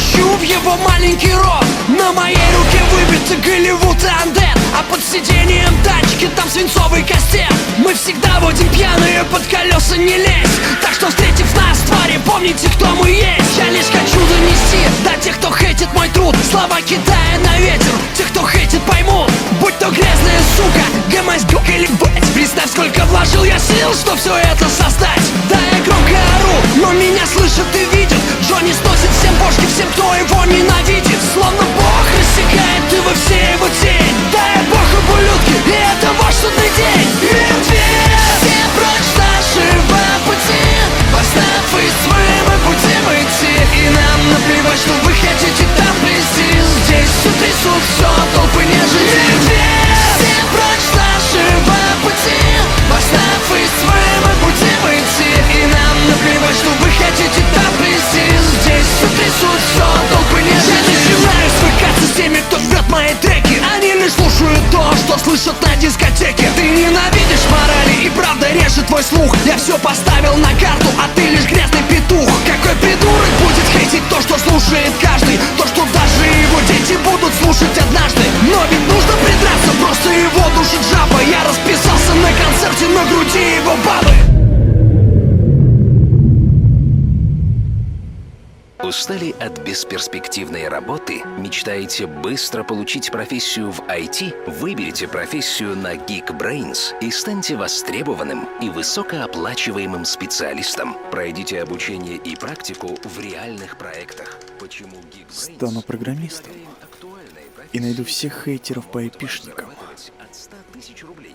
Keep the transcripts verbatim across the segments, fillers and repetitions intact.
стучу в его маленький рот. На моей руке выбиты Голливуд и Андет, а под сиденьем тачки там свинцовый кастет. Мы всегда водим пьяные, под колеса не лезь. Так что, встретив нас, твари, помните, кто мы есть. Я лишь хочу донести до тех, кто хейтит мой труд, слова кидая на ветер. Тех, кто хейтит, поймут, будь то грязная сука, гомоздюк или бать. Представь, сколько вложил я сил, что все это создать. Да, я громко ору, но меня слышат и видят. Джонни сносит всем бошки, всем, кто его ненавидит. Словно Бог рассекает ты во все его тень. Дай Бог ублюдки, и это ваш судный день. Мертвец, все прочь нашего пути. Поставь и свои мы будем идти. И нам наплевать, что вы хотите там плести. Здесь все трясут, все толпы нежити. Мертвец, все прочь нашего пути. Поставь и свои мы будем идти. И нам наплевать, что вы хотите там плести. Здесь все трясут, все толпы нежити. Я начинаю свыкаться с теми, кто жмет мои треки. Они лишь слушают то, что слышат на дискотеке. Ты ненавидишь морали, и правда режет твой слух. Я все поставил на карту, а ты лишь грязный петух. Какой придурок будет хейтить то, что слушает каждый, то, что даже его дети будут слушать однажды. Но ведь нужно придраться, просто его душит жаба. Я расписался на концерте, на груди его бабы. Устали от бесперспективной работы? Мечтаете быстро получить профессию в ай ти? Выберите профессию на Geekbrains и станьте востребованным и высокооплачиваемым специалистом. Пройдите обучение и практику в реальных проектах. Почему Geekbrains? Стану программистом и найду всех хейтеров по айпишникам. От ста тысяч рублей.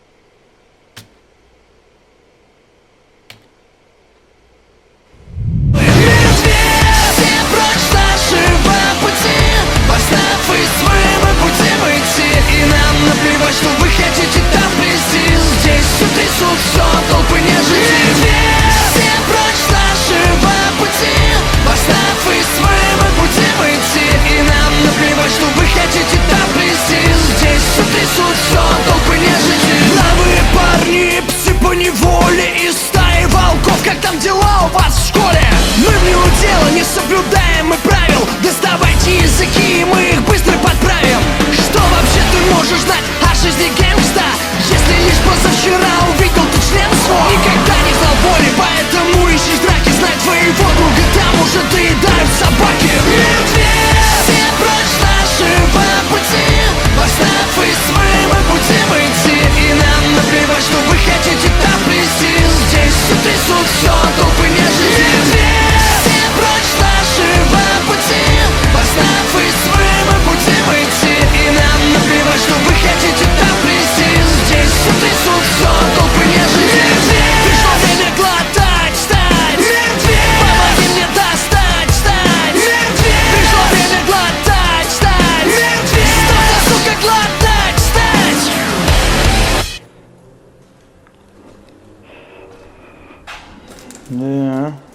Что вы хотите там плести? Здесь все трясут, все толпы нежити. Все прочь нашего пути. Поставь и свои мы будем идти. И нам наплевать, что вы хотите там плести. Здесь все трясут, все толпы нежити. Новые парни, псы по неволе из стаи волков. Как там дела у вас в школе? Мы в него дело, не соблюдаем мы правил. Доставайте языки, и мы их быстро подправим. Что вообще ты можешь знать о жизни гэнгста, если лишь позавчера увидел ты член свой? Никогда не знал боли, поэтому ищешь драки. Знай твоего друга, там уже доедают собаки. Мертвец, все прочь нашего пути. Поставь и свои мы будем идти. И нам наплевать, что вы хотите там плести. Здесь все трясут, все толпы нежити. Мертвец, все прочь нашего пути. Поставь и свои мы будем идти. И нам наплевать, что вы хотите там плести. Здесь все трясут, все толпы нежити. Пришло время глотать, встать. Помоги мне достать, встать. Пришло время глотать, встать. Стоя, сука, глотать, встать. Да.